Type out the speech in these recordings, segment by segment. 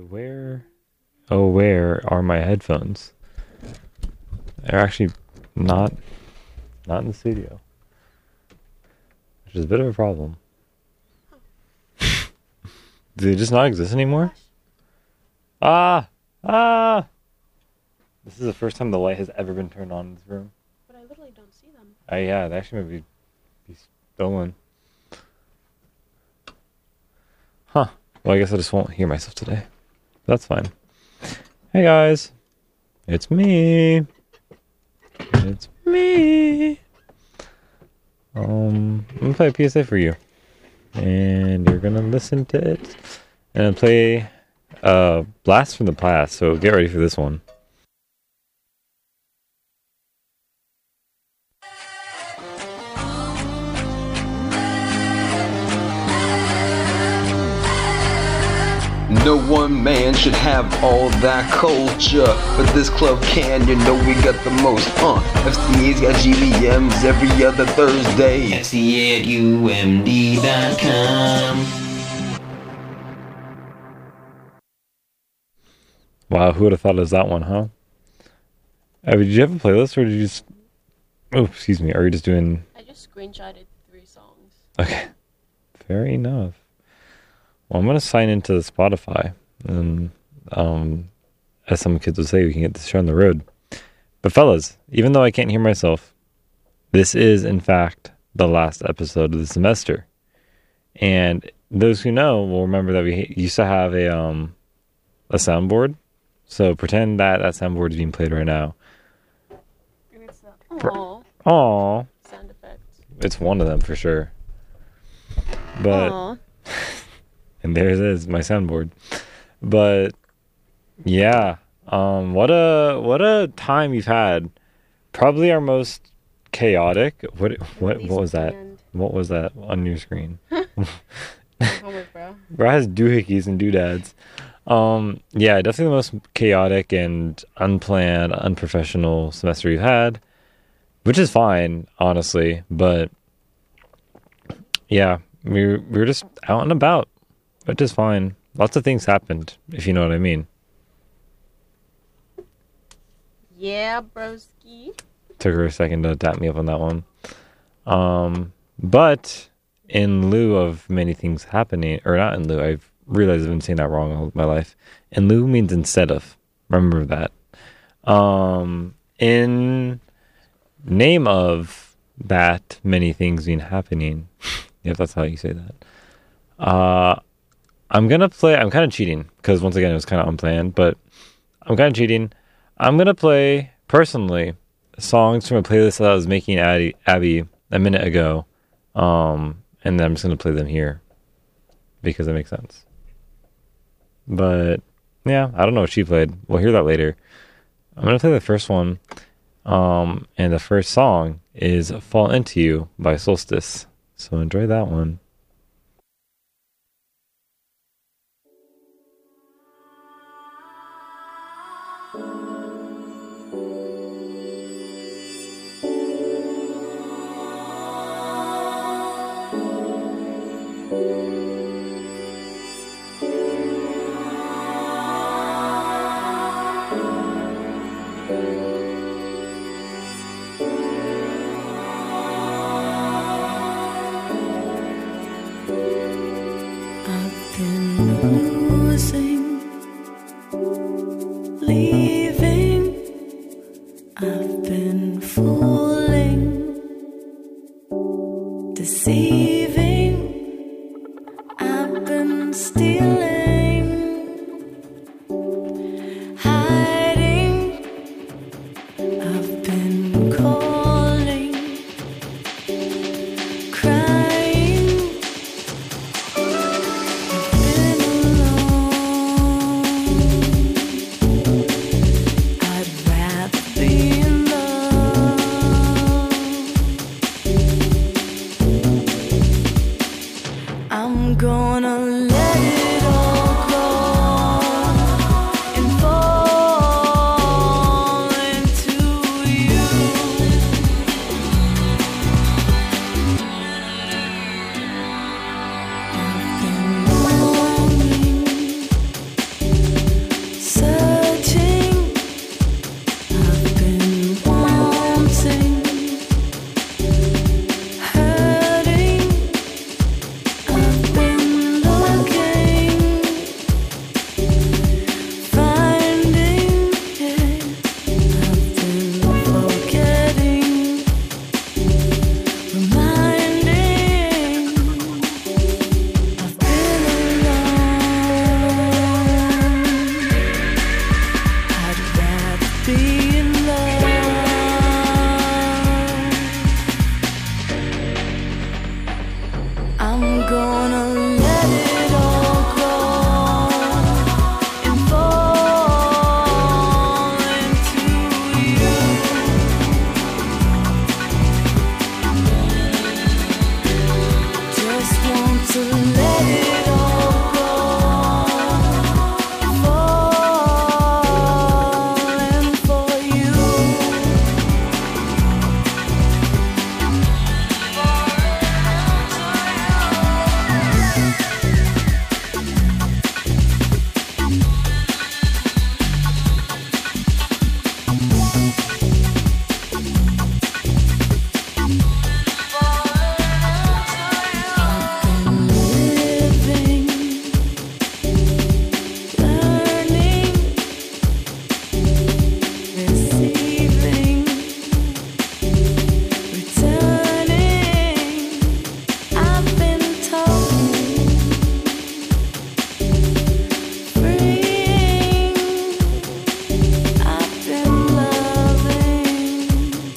where? Oh, where are my headphones? They're actually not in the studio, which is a bit of a problem. Do they just not exist anymore? Ah! This is the first time the light has ever been turned on in this room. But I literally don't see them. Yeah, they actually might be stolen. Huh. Well, I guess I just won't hear myself today. That's fine. Hey guys. It's me. It's me. I'm gonna play a PSA for you. And you're gonna listen to it. And play Blast from the Past, so get ready for this one. No one man should have all that culture, but this club can, you know we got the most. FCA's got GVMs every other Thursday. FCA at UMD.com. Wow, who would have thought it was that one, huh? Did you have a playlist, or did you just... Oh, excuse me, are you just doing... I just screenshotted 3 songs. Okay, fair enough. Well, I'm going to sign into Spotify, and as some kids would say, we can get this show on the road. But fellas, even though I can't hear myself, this is, in fact, the last episode of the semester. And those who know will remember that we used to have a soundboard. So pretend that soundboard is being played right now. And it's the aww sound effect. It's one of them for sure. But... Aww. And there it is, my soundboard. But yeah, what a time we've had. Probably our most chaotic. What was that? What was that on your screen? Homework, bro. Bro has doohickeys and doodads. Yeah, definitely the most chaotic and unplanned, unprofessional semester we've had, which is fine, honestly. But yeah, we were just out and about. Which is fine. Lots of things happened, if you know what I mean. Yeah, broski. Took her a second to tap me up on that one. But in lieu of many things happening, or not in lieu, I've realized I've been saying that wrong all my life. In lieu means instead of. Remember that. In name of that many things being happening, if that's how you say that, I'm kind of cheating, because once again, it was kind of unplanned, but I'm kind of cheating. I'm going to play, personally, songs from a playlist that I was making Abby a minute ago, and then I'm just going to play them here, because it makes sense. But, yeah, I don't know what she played. We'll hear that later. I'm going to play the first one, and the first song is Fall Into You by Solstice, so enjoy that one. be in love. I'm gonna let it all go and fall into you. Just want to let it all go, falling for you. Living, learning, receiving, returning. I've been told, freeing. I've been loving,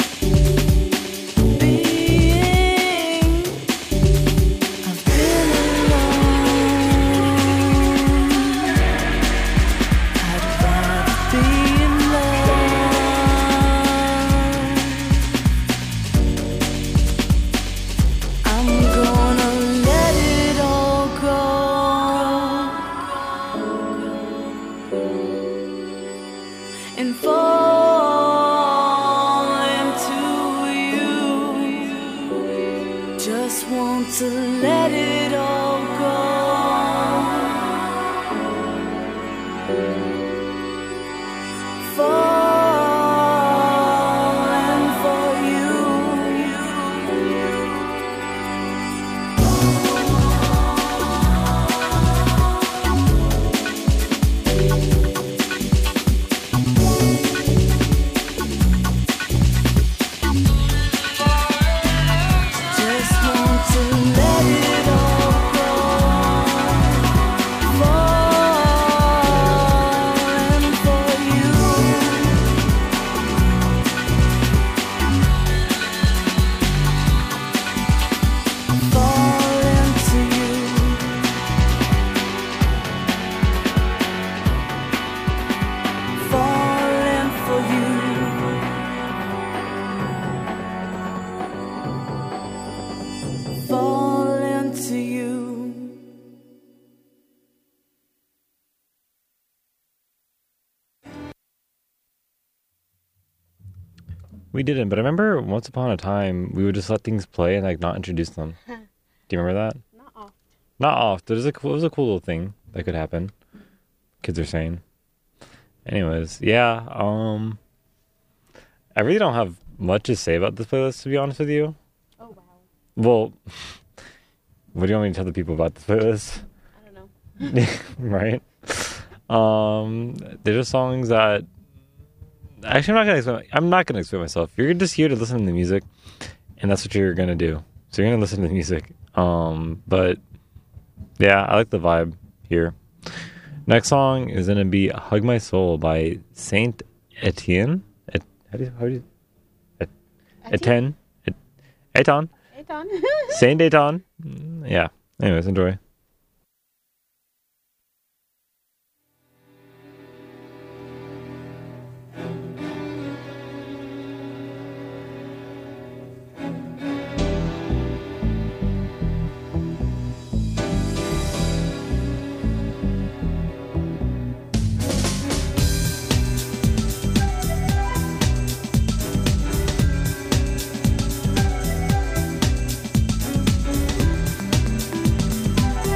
being. I've been alone. I'd rather be in love. I'm gonna let it all go and fall into you. Just want to let it all go, falling for you. Just want to let it all go, falling for you. Falling to you. Falling for you. Falling to you. We didn't, but I remember once upon a time we would just let things play and like not introduce them. Do you remember that? Not off. Not off. It was a cool little thing that could happen. Kids are saying. Anyways, yeah. I really don't have much to say about this playlist, to be honest with you. Oh wow. Well, what do you want me to tell the people about this playlist? I don't know. Right? They're just songs that actually I'm not gonna explain myself. You're just here to listen to the music, and that's what you're gonna do. So you're gonna listen to the music. But yeah, I like the vibe here. Next song is gonna be "Hug My Soul" by Saint Etienne. Etienne. Eton. Eton. Saint Eton. Yeah. Anyways, enjoy. Falling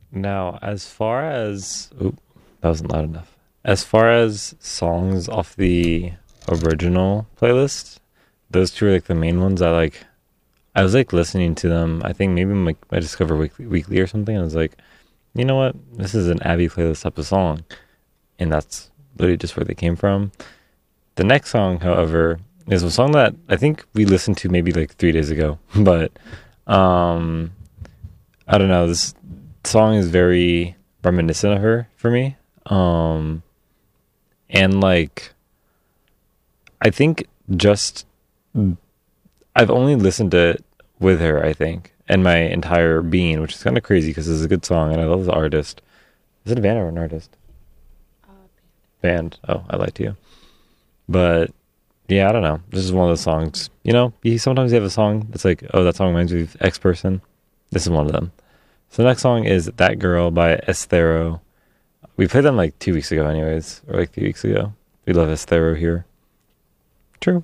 Now, as far as that wasn't loud enough. As far as songs off the original playlist, those two are like the main ones. I was like listening to them. I think maybe my Discover Weekly or something. I was like, you know what? This is an Abby playlist type of song, and that's literally just where they came from. The next song, however, is a song that I think we listened to maybe like 3 days ago, but I don't know. This song is very reminiscent of her for me. And like, I think just I've only listened to it with her, I think, and my entire being, which is kind of crazy because it's a good song and I love the artist. Is it a band or an artist? Band. Oh, I lied to you. But yeah, I don't know. This is one of those songs. You know, sometimes you have a song that's like, oh, that song reminds me of X person. This is one of them. So the next song is That Girl by Esthero. We played them like 2 weeks ago anyways, or like 3 weeks ago. We love Esthero here. True.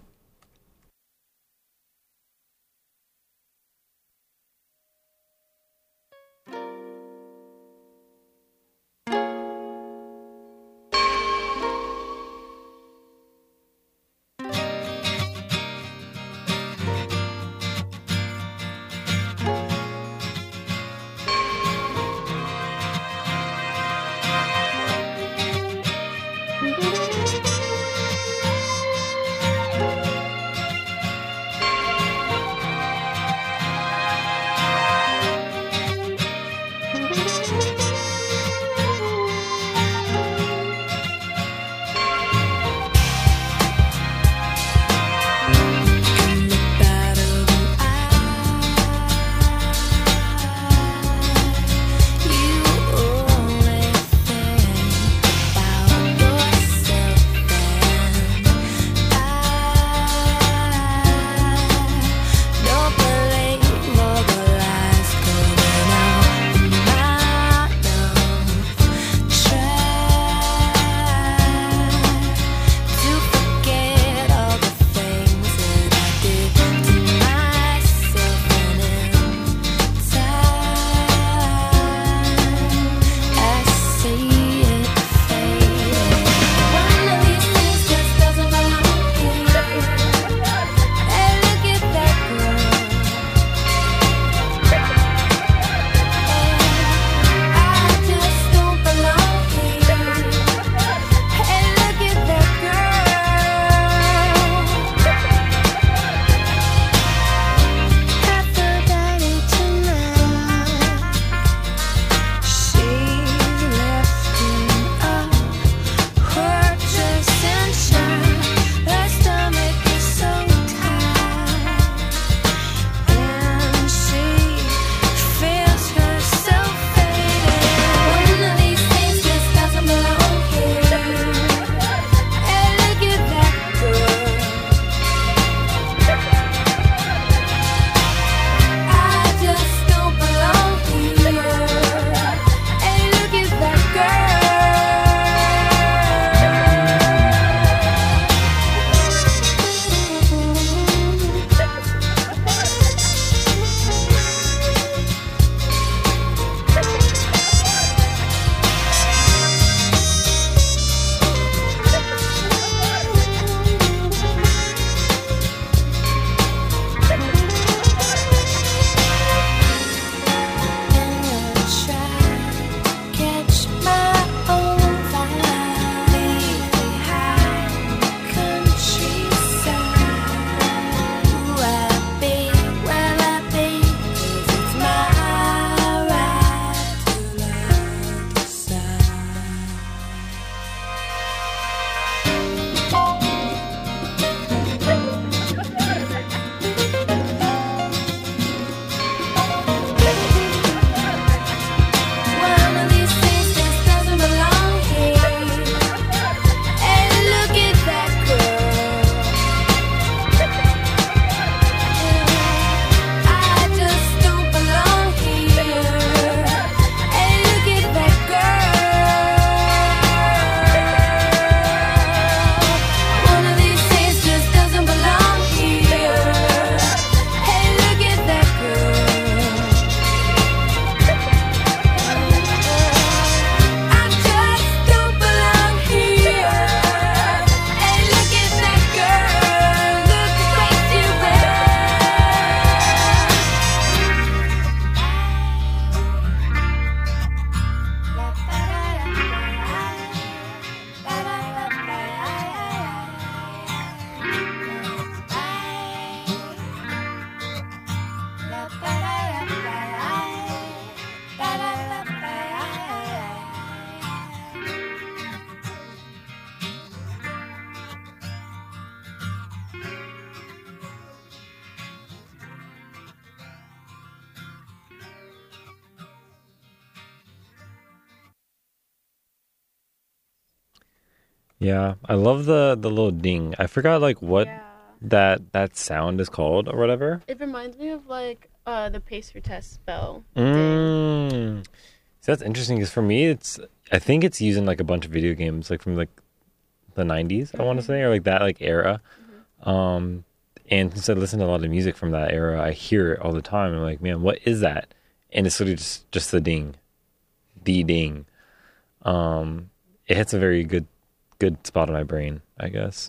Yeah, I love the little ding. I forgot like what Yeah. that sound is called or whatever. It reminds me of like the pacer test spell. Mm. So that's interesting because for me, I think it's used in like a bunch of video games, like from like the 90s, I want to say, or like that like era. And since I listen to a lot of music from that era, I hear it all the time. I'm like, man, what is that? And it's literally just the ding, the ding. It hits a very good spot in my brain, I guess.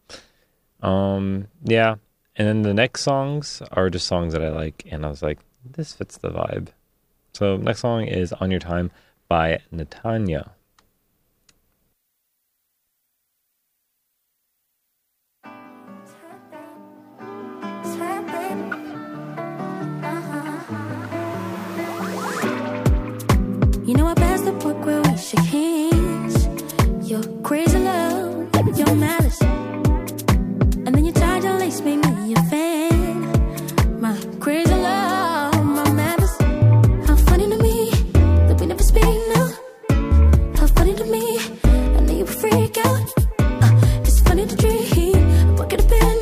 Yeah. And then the next songs are just songs that I like, and I was like, this fits the vibe. So next song is On Your Time by Netanya. You know I passed the book where we shook hands. Your crazy love, your malice, and then you tied your lace, made me a fan. My crazy love, my malice. How funny to me that we never speak now. How funny to me, I know you would freak out. It's funny to dream, what could have been?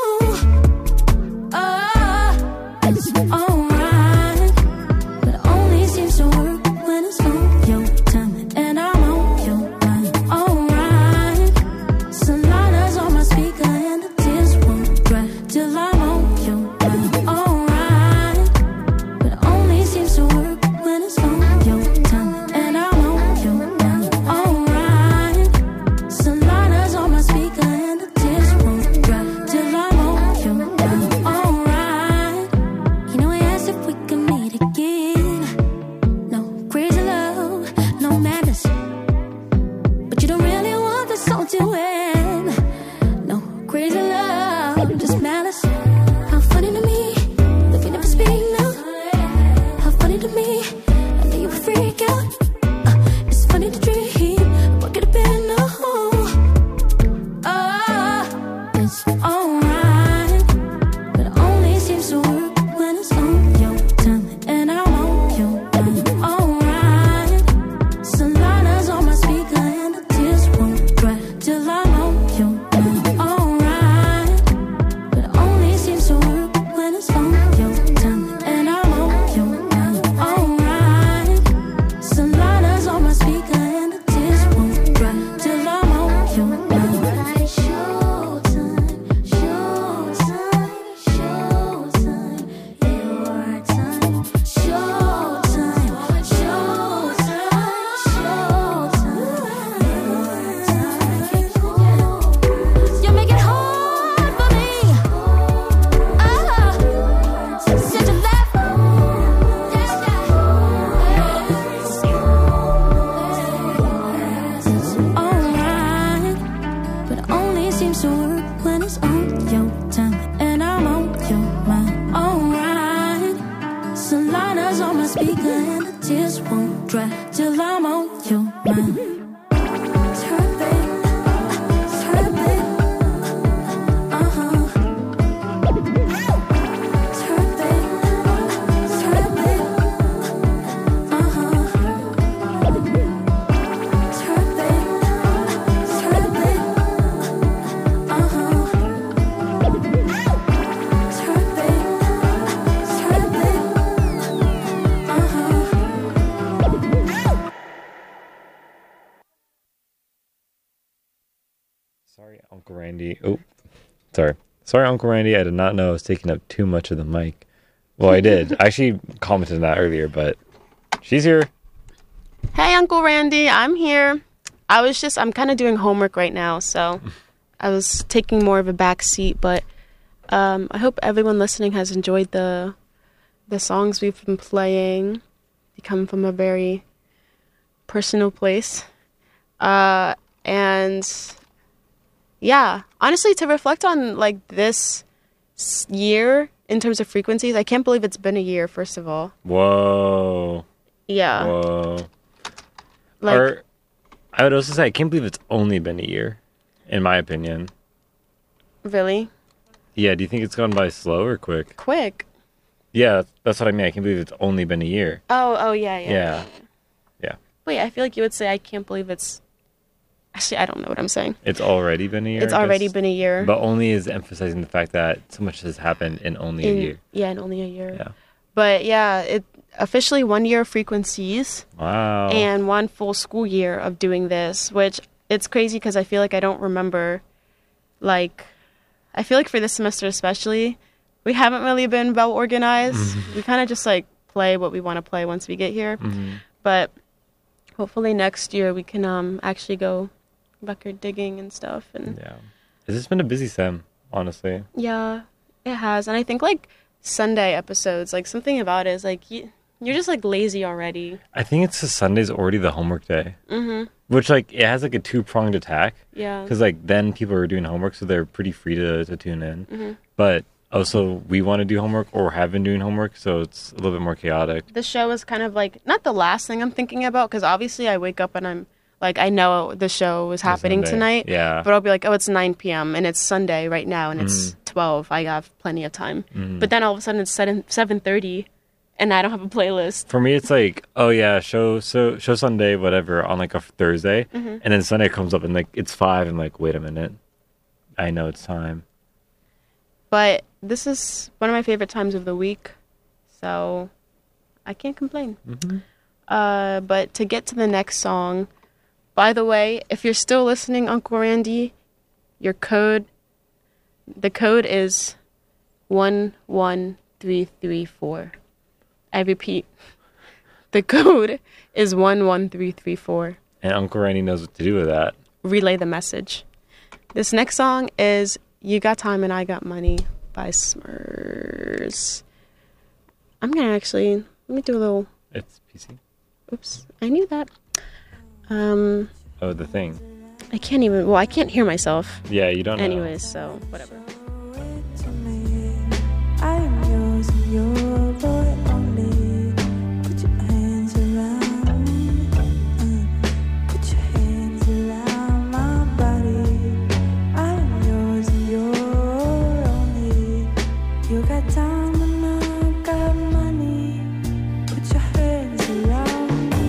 It's alright, but it only seems to work when it's on your time and I'm on your mind. Alright, Solana's on my speaker and the tears won't dry till I'm on your mind. Alright, but it only seems to work when it's on your time and I'm on your mind. Alright, Solana's on my speaker and the tears won't dry till I'm on your mind. Alright, you know I asked if we could meet again. No crazy love, no madness, but you don't really want the soul to end. No crazy love, just malice. How funny to me that we never speak now. How funny to me, I know you would freak out. It's funny to dream, what could have been? It's alright, but it only seems to work when it's on your time and I'm on your mind. Alright, Solana's on my speaker and the tears won't dry till I'm on your mind. Alright, but it only seems to work when it's on your time and I'm on your mind. Alright, Solana's on my speaker and the tears won't dry till I'm on your mind. Showtime, showtime, showtime, your time. Showtime, showtime, showtime, you make it hard for me. Such a laugh. It's alright, but it only seems to work when it's on your time and I'm on your mind. Alright, Solana's on my speaker and the tears won't dry till I'm on your mind. It's her, babe. It's her, babe. It's her, babe. It's her, babe. It's her, babe. It's her, babe. It's her, babe. Sorry, Uncle Randy. Oh, sorry. Sorry, Uncle Randy. I did not know I was taking up too much of the mic. Well, I did. I actually commented on that earlier, but she's here. Hey, Uncle Randy, I'm here. I'm kind of doing homework right now, so I was taking more of a back seat, but I hope everyone listening has enjoyed the songs we've been playing. They come from a very personal place. And yeah, honestly, to reflect on like this year in terms of frequencies, I can't believe it's been a year, first of all. Whoa. Yeah. Whoa. Like, I would also say I can't believe it's only been a year, in my opinion. really? Yeah, do you think it's gone by slow or quick? Quick. Yeah, that's what I mean. I can't believe it's only been a year. Oh, yeah. Yeah. Yeah. Wait, I feel like you would say I can't believe it's Actually, I don't know what I'm saying. It's already been a year. It's I already guess. been a year. But only is emphasizing the fact that so much has happened in only a year. Yeah, in only a year. Yeah. But yeah, it officially 1 year of Frequencies Wow. and 1 full school year of doing this, which it's crazy because I feel like I don't remember, like, I feel like for this semester especially, we haven't really been well organized. We kind of just like play what we want to play once we get here. But hopefully next year we can actually go record digging and stuff. And Yeah. It's just been a busy sem, honestly. yeah, it has. And I think like Sunday episodes, like something about it is like you're just like lazy already. I think it's because Sunday's already the homework day. Which, like, it has like a two-pronged attack. Yeah. Because, like, then people are doing homework, so they're pretty free to tune in. But also, we want to do homework or have been doing homework, so it's a little bit more chaotic. The show is kind of like not the last thing I'm thinking about because obviously I wake up and I'm like I know the show is happening Sunday. tonight. Yeah. But I'll be like, oh, it's 9 p.m. and it's Sunday right now and it's 12. I have plenty of time. But then all of a sudden it's 7:30 and I don't have a playlist. For me, it's like, oh yeah, show Sunday, whatever, on like a Thursday, and then Sunday comes up and like it's 5, and like, wait a minute, I know it's time. But this is one of my favorite times of the week, so I can't complain. But to get to the next song, by the way, if you're still listening, Uncle Randy, the code is 11334. I repeat, the code is 11334. And Uncle Randy knows what to do with that. Relay the message. This next song is You Got Time and I Got Money by Smurs. I'm gonna let me do a little, It's PC. oops, I knew that. Oh, the thing. I can't hear myself Yeah, you don't know. anyways, so whatever. I am yours and your boy only. Put your hands around me. Put your hands around my body. I am yours and you're only. You got time and I got money. Put your hands around me.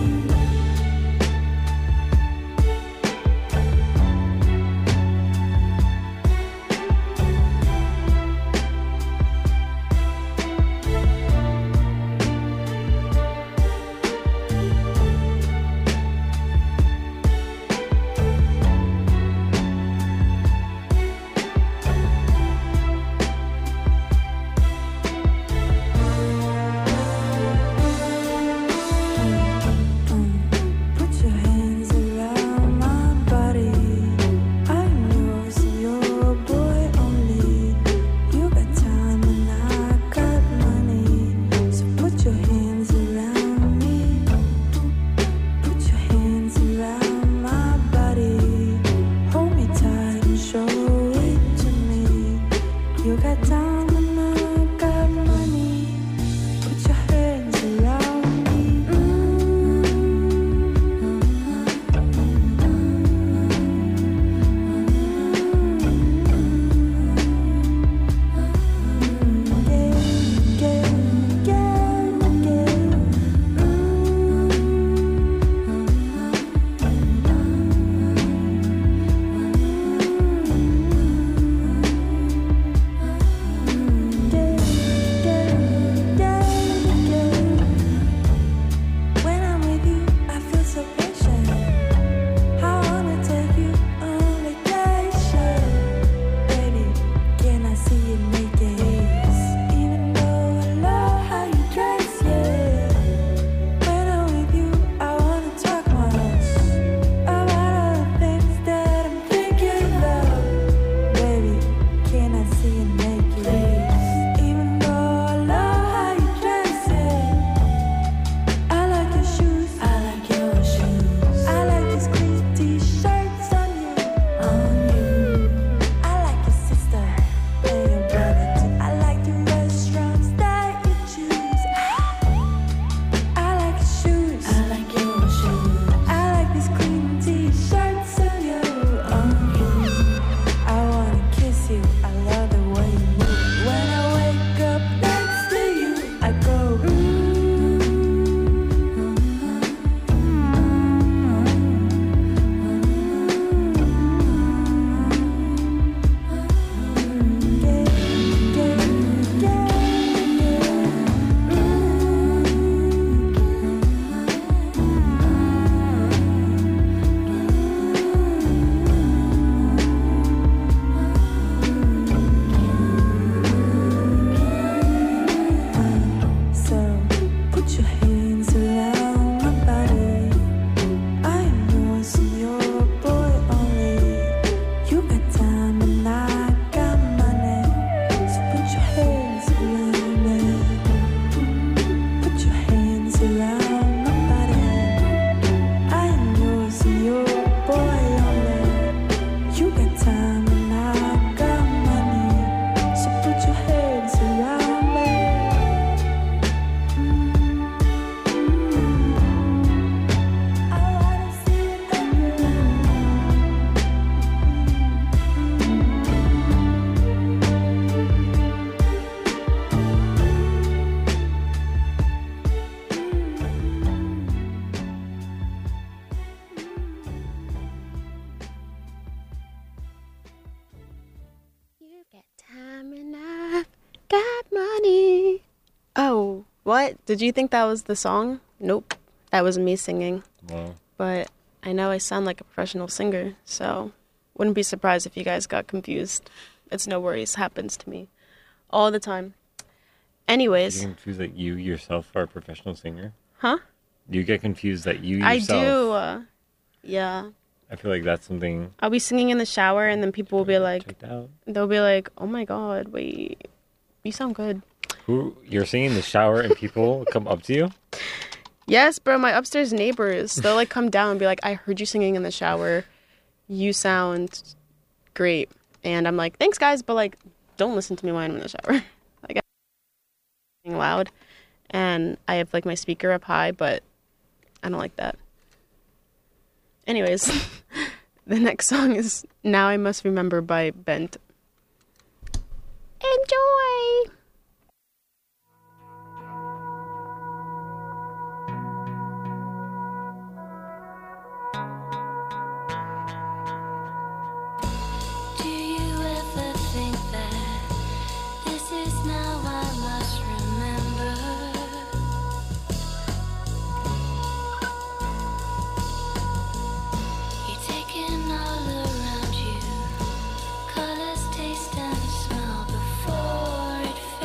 What? Did you think that was the song? Nope. That was me singing. Well, But I know I sound like a professional singer, so wouldn't be surprised if you guys got confused. It's no worries. Happens to me all the time. you Anyways, get confused that you yourself are a professional singer? huh? You get confused that you I yourself... do. Yeah. I feel like that's something... I'll be singing in the shower, and then people will be like, checked out. they'll be like, "Oh my god, wait, you sound good." Who you're singing in the shower and people come up to you? Yes, bro. My upstairs neighbors, they'll like come down and be like, "I heard you singing in the shower. You sound great." And I'm like, "Thanks, guys," but like, don't listen to me when I'm in the shower. Like, I'm singing loud, and I have like my speaker up high, but I don't like that. Anyways, the next song is "Now I Must Remember" by Bent. Enjoy. Do you ever think that this is now I must remember? You're taking all around you, colors, taste, and smell before it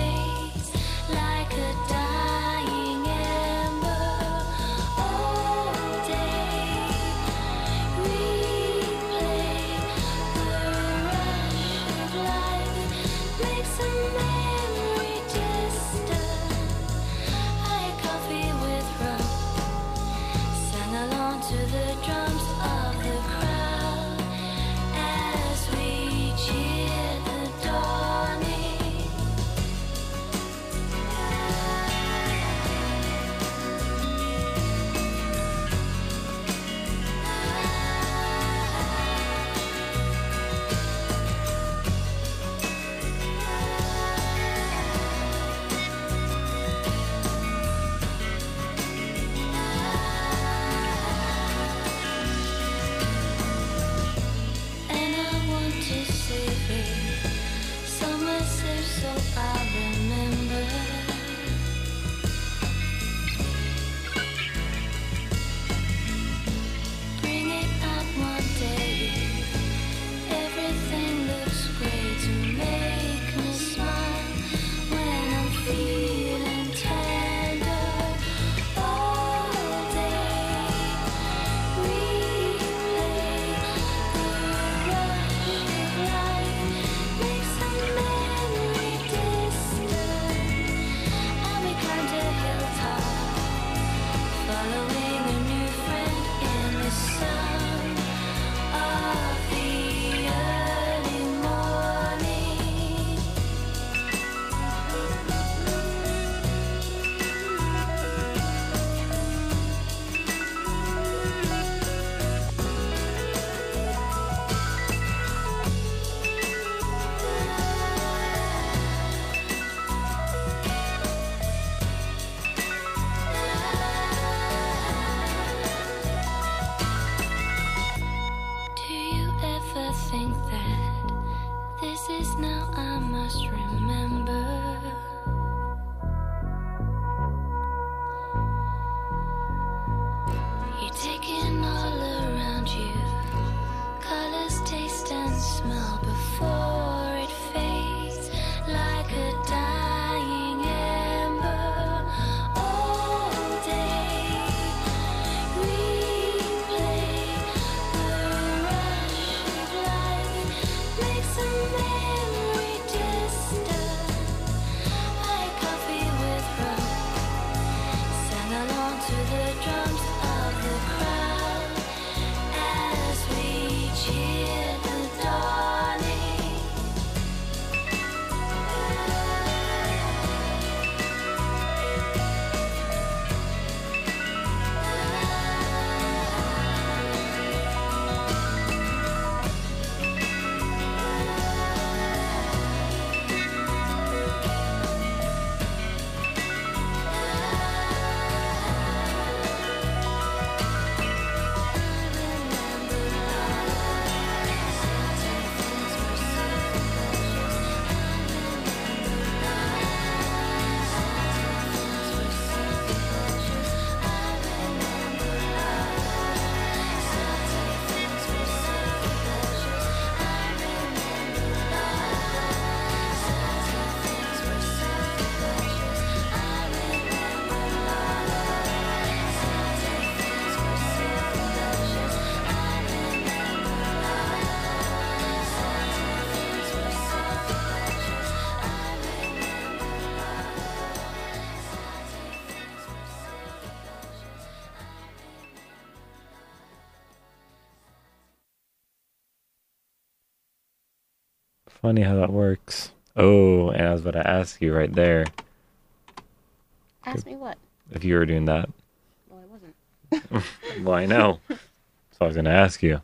funny how that works. Oh, and I was about to ask you right there Ask me what? if you were doing that. Well, I wasn't. Well, I know. So I was going to ask you.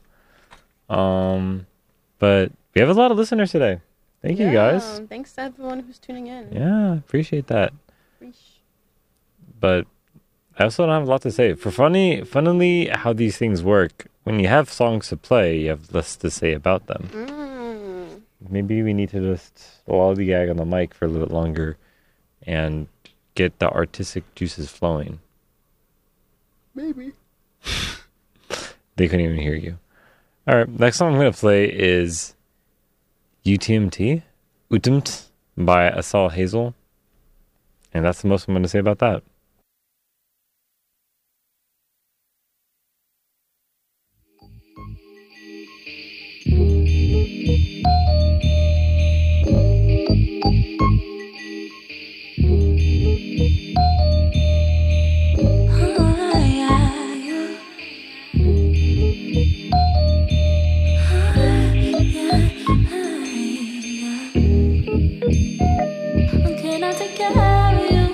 But we have a lot of listeners today. Thank you, guys. Thanks to everyone who's tuning in. Yeah, appreciate that. Preach. But I also don't have a lot to say. Funnily, how these things work, when you have songs to play, you have less to say about them. Maybe we need to just lollygag on the mic for a little bit longer and get the artistic juices flowing. Maybe. They couldn't even hear you. All right, next song I'm going to play is UTMT, Utemt by Asal Hazel. And that's the most I'm going to say about that. Can I take care of you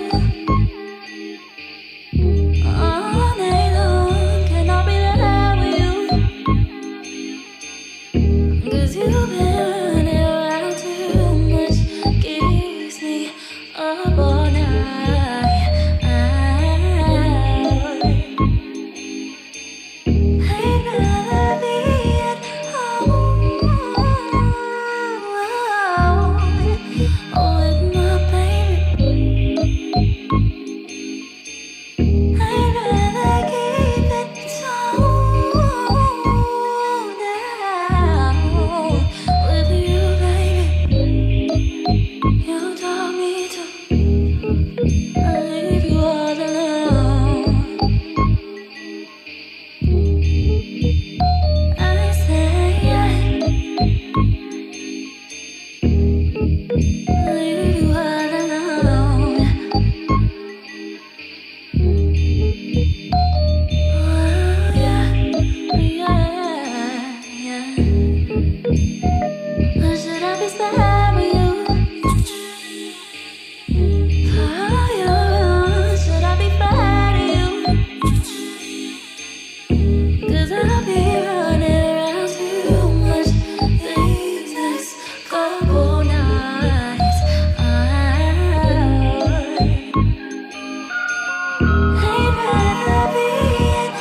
all night long? Can I be there with you? 'Cause you've been running around too much, keeps me up all night. I'd rather be at home with my baby. I'd rather keep it toned down with you, baby. You taught me to leave you all alone. I say leave you all alone. Oh, yeah. Or should I be sparing you? For your own, should I be fair to you? 'Cause I'll be running around too much these next couple nights. I'd rather be at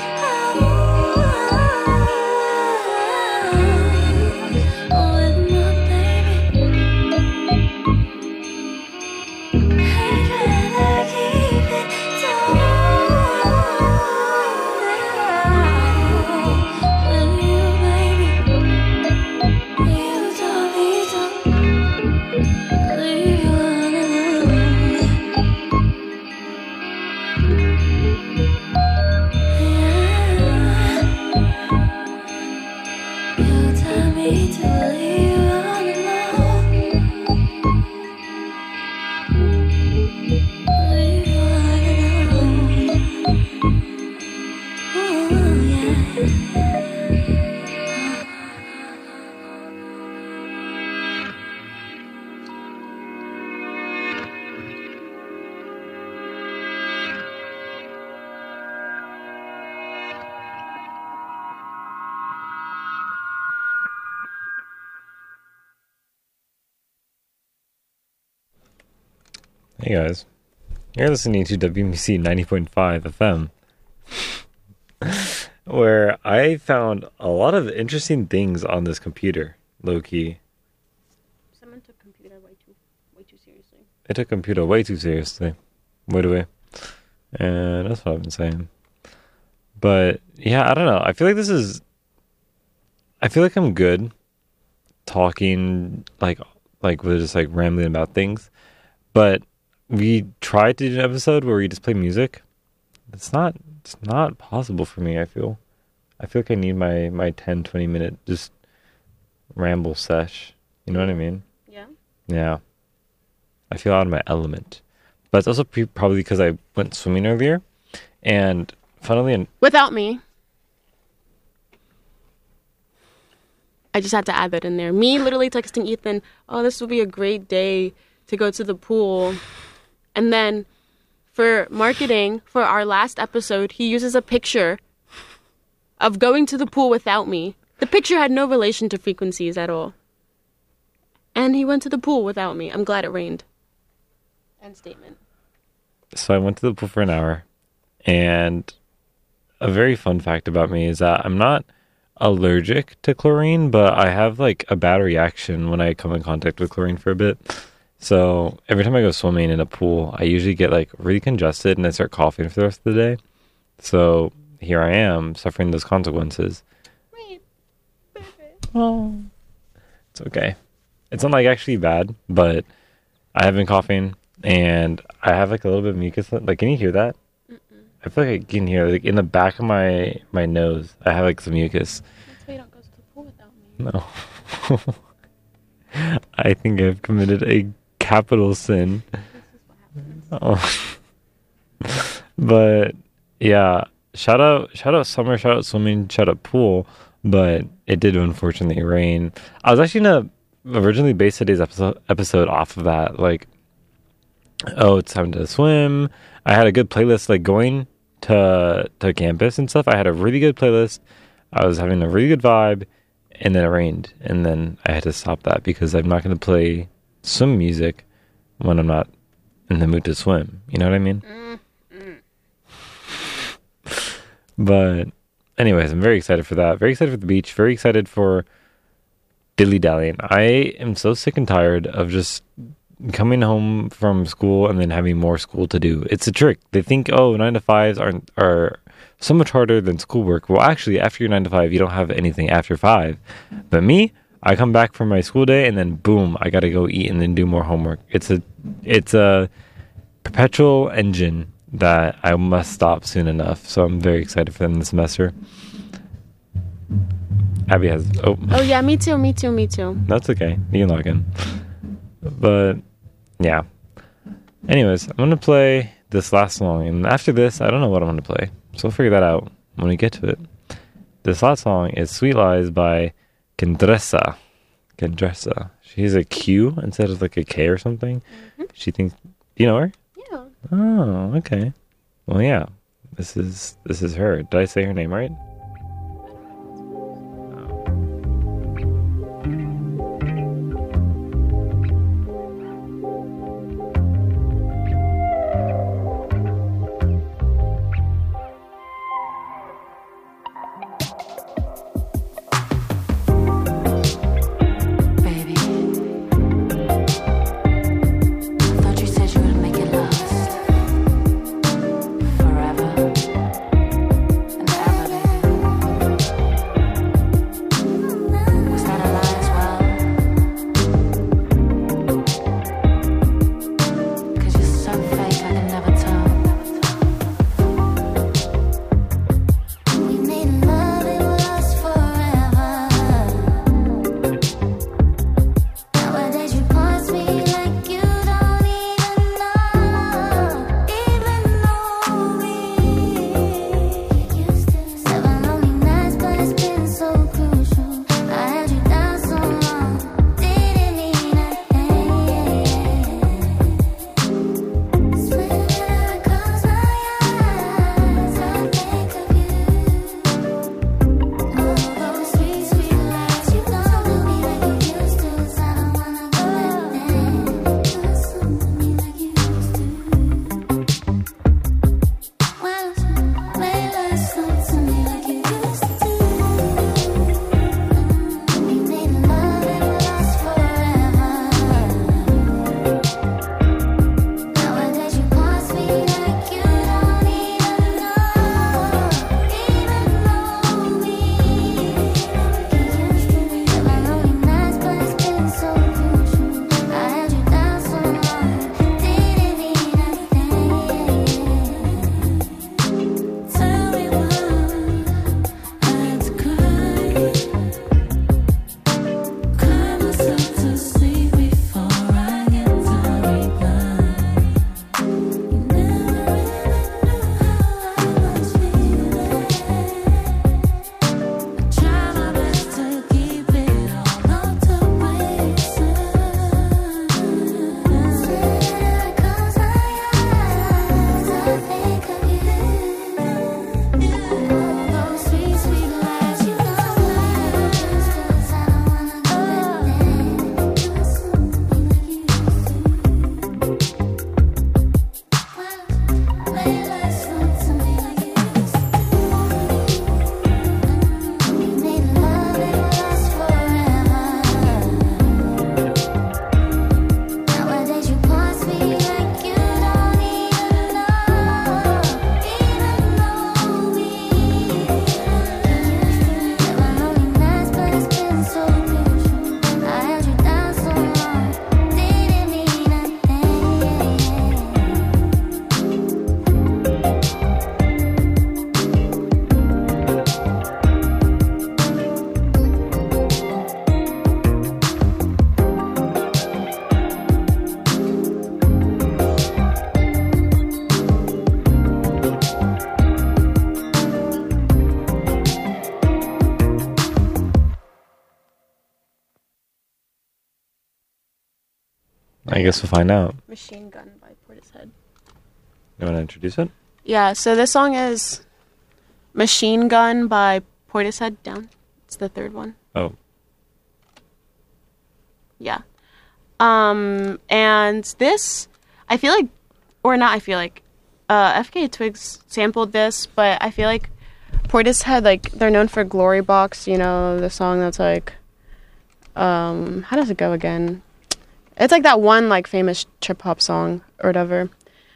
home with my baby. I'd rather keep it toned down with you, baby. You taught me to leave you all alone. You taught me to leave you all alone. Leave you all alone. Ooh, yeah. Hey guys, you're listening to WMC 90.5 FM, where I found a lot of interesting things on this computer, low-key. Someone took computer way too seriously. I took computer way too seriously. Way away. And that's what I've been saying. But, yeah, I don't know. I feel like I'm good talking, like we're just, like, rambling about things. But we tried to do an episode where we just play music. It's not possible for me, I feel. I feel like I need my 10, 20 minute just ramble sesh. You know what I mean? Yeah. Yeah. I feel out of my element. But it's also probably because I went swimming earlier. And funnily, Without me. I just had to add that in there. Me literally texting Ethan, oh, this would be a great day to go to the pool. And then for marketing, for our last episode, he uses a picture of going to the pool without me. The picture had no relation to frequencies at all. And he went to the pool without me. I'm glad it rained. End statement. So I went to the pool for an hour, and a very fun fact about me is that I'm not allergic to chlorine, but I have like a bad reaction when I come in contact with chlorine for a bit. So every time I go swimming in a pool, I usually get like really congested and I start coughing for the rest of the day. So here I am suffering those consequences. Oh, it's okay. It's not like actually bad, but I have been coughing and I have like a little bit of mucus. Like, can you hear that? I feel like I can hear like in the back of my nose. I have like some mucus. That's why you don't go to the pool without me. No. I think I've committed a capital sin. This is what happens. Oh. But yeah, shout out summer, shout out swimming, shout out pool. But it did unfortunately rain. I was actually gonna originally base today's episode off of that. Like, oh, it's time to swim. I had a good playlist, like going to campus and stuff. I had a really good playlist. I was having a really good vibe, and then it rained, and then I had to stop that because I'm not going to play swim music when I'm not in the mood to swim. You know what I mean? But anyways, I'm very excited for that. Very excited for the beach. Very excited for dilly-dallying. I am so sick and tired of just coming home from school and then having more school to do. It's a trick. They think, oh, 9 to 5s are so much harder than schoolwork. Well, actually, after your 9 to 5, you don't have anything after 5. But me, I come back from my school day and then boom, I got to go eat and then do more homework. It's a perpetual engine that I must stop soon enough. So I'm very excited for them this semester. Abby has... Oh, yeah, me too. that's okay. You can log in. But, yeah. Anyways, I'm going to play this last song. And after this, I don't know what I'm going to play. So we'll figure that out when we get to it. This last song is Sweet Lies by Kendressa. She's a Q instead of like a K or something. Mm-hmm. She thinks... Do you know her? Yeah. Oh, okay. Well, yeah. This is her. Did I say her name right? Forever and ever, baby. I guess we'll find out. Machine Gun by Portishead. You want to introduce it? Yeah, so this song is Machine Gun by Portishead. Down. It's the third one. Oh. Yeah. And this, I feel like, or not I feel like, FKA Twigs sampled this, but I feel like Portishead, like, they're known for Glory Box, you know, the song that's like, how does it go again? It's like that one, like, famous trip-hop song or whatever.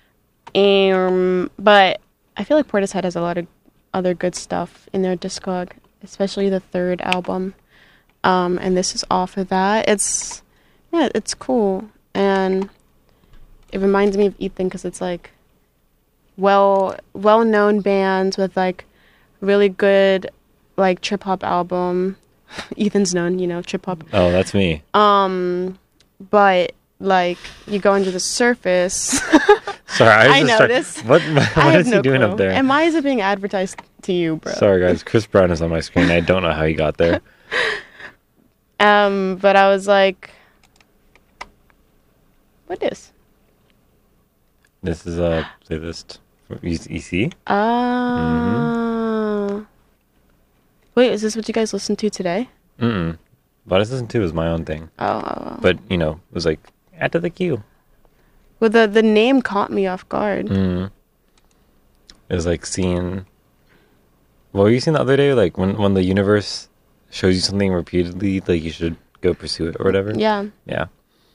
But I feel like Portishead has a lot of other good stuff in their discog, especially the third album. And this is off of that. It's cool. And it reminds me of Ethan because it's like well-known bands with like really good like trip-hop album. Ethan's known, you know, trip-hop. Oh, that's me. But like you go under the surface. Sorry, I know this. What I is have he no doing clue. up there? And why is it being advertised to you, bro? Sorry, guys. Chris Brown is on my screen. I don't know how he got there. But I was like, what is? This is a playlist for EC. Wait, is this what you guys listened to today? Mm-mm. What I was listening to was my own thing. Oh. But, you know, it was like, add to the queue. Well, the name caught me off guard. It was like seeing... What were you seeing the other day? Like, when the universe shows you something repeatedly, like, you should go pursue it or whatever? Yeah. Yeah.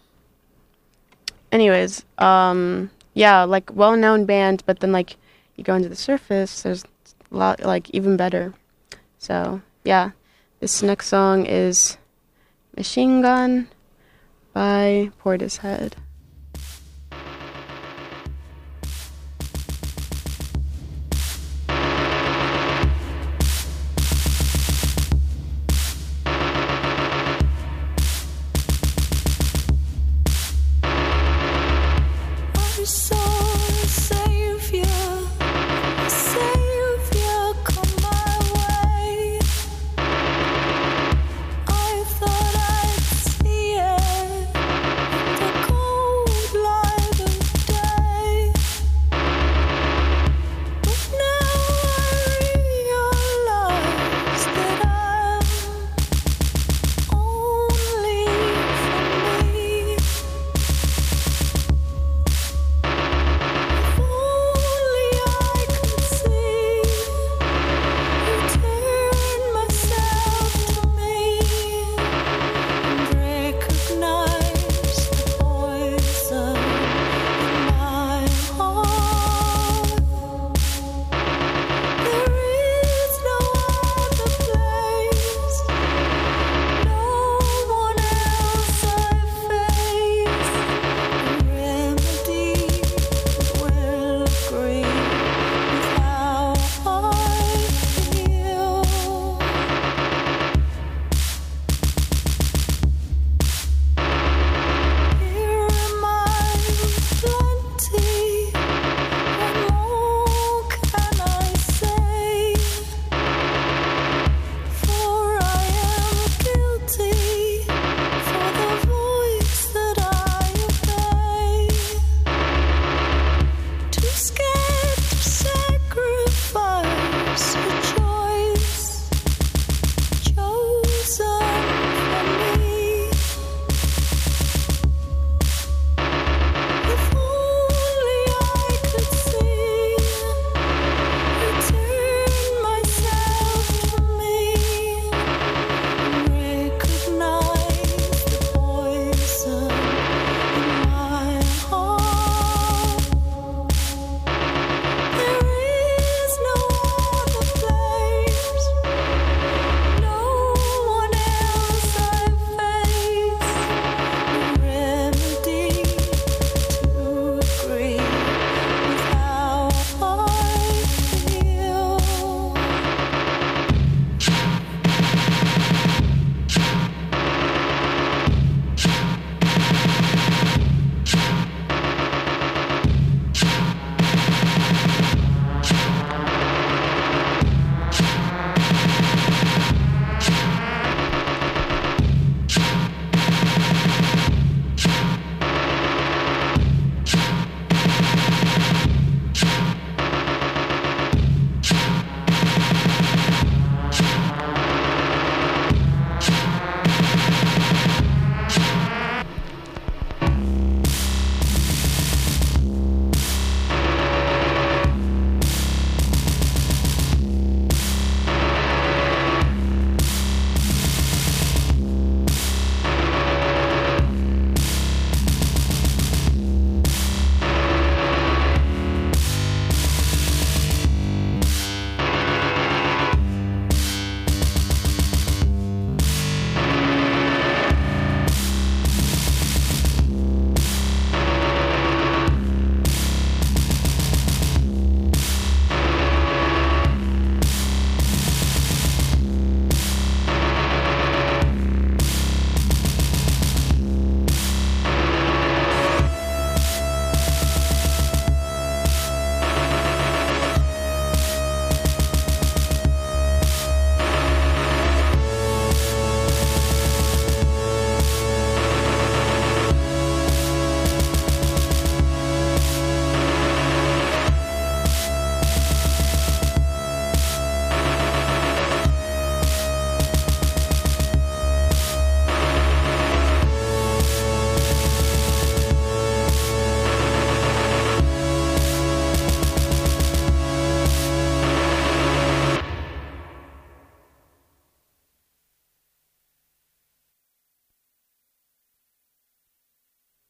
Anyways, yeah, like, well-known band, but then, like, you go into the surface, there's a lot, like, even better. So, yeah. This next song is Machine Gun by Portishead. I thought I'd see it in the cold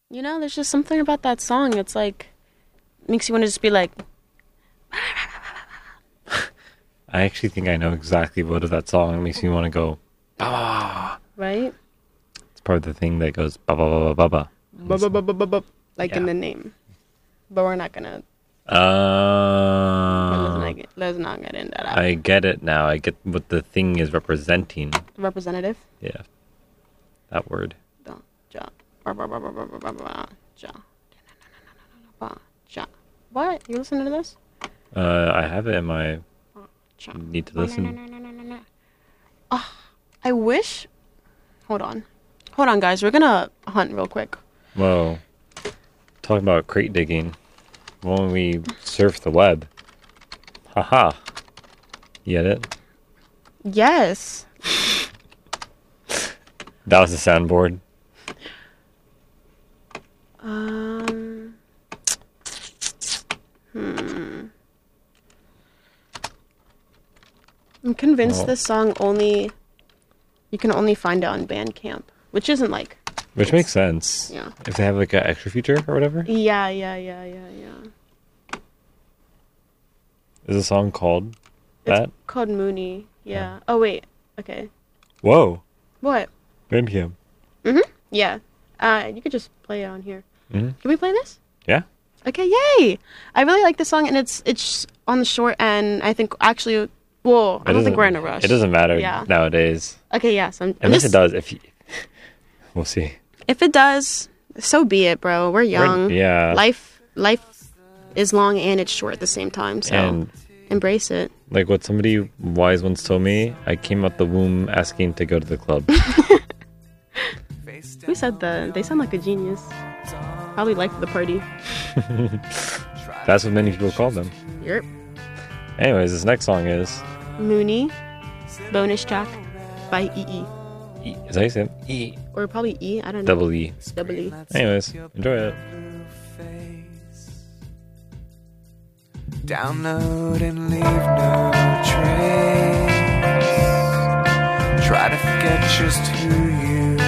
You know, there's just something about that song. It's like makes you want to just be like, I actually think I know exactly what is that song. It makes me want to go, bah. right? It's probably the thing that goes, ba ba ba ba ba ba. Like in the name. But we're not gonna. Let's not get into that. I get it now. I get what the thing is representing. Representative. Yeah, that word. What? You listening to this? I have it in my. Need to listen. I wish. Hold on, guys. We're gonna hunt real quick. Whoa. Talking about crate digging. When we surf the web. Haha. You get it? Yes. That was the soundboard. I'm convinced this song you can only find it on Bandcamp, which isn't like. Which makes sense. Yeah. If they have like an extra feature or whatever. Yeah. Is the song called that? It's called Mooney. Yeah. Oh wait. Okay. Whoa. What? Bandcamp. Yeah. You could just play it on here. Mhm. Can we play this? Yeah. Okay. Yay! I really like this song, and it's on the short end. I think actually. Well, I don't think we're in a rush. It doesn't matter Yeah. nowadays. Okay. Yeah. So Unless it does. We'll see. If it does, so be it, bro. We're young. Yeah. Life is long and it's short at the same time. So And embrace it. like what somebody wise once told me, I came out the womb asking to go to the club. Who said that? They sound like a genius. Probably liked the party. That's what many people call them. Yep. Anyways, this next song is Mooney, bonus track by EE. Is that how you say it? E. Or probably E. I don't know. Double E. Double E. Anyways, enjoy it. Download and leave no trace. Try to forget just who you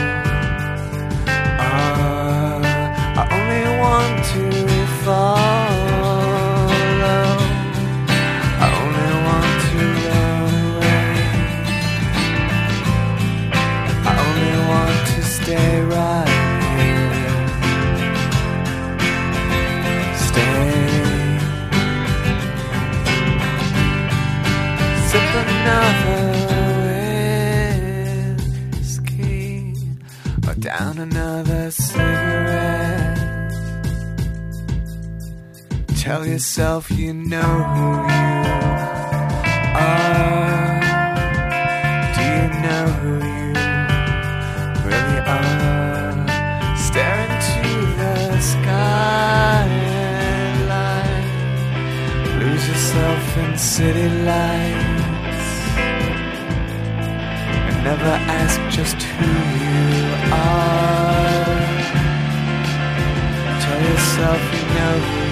are. I only want to follow. I only want to run away. I only want to stay right here. Stay. Sip another whiskey or down another cigarette. Tell yourself you know who you are. Do you know who you really are? Stare into the skyline. Lose yourself in city lights. Never ask just who you are. Tell yourself you know who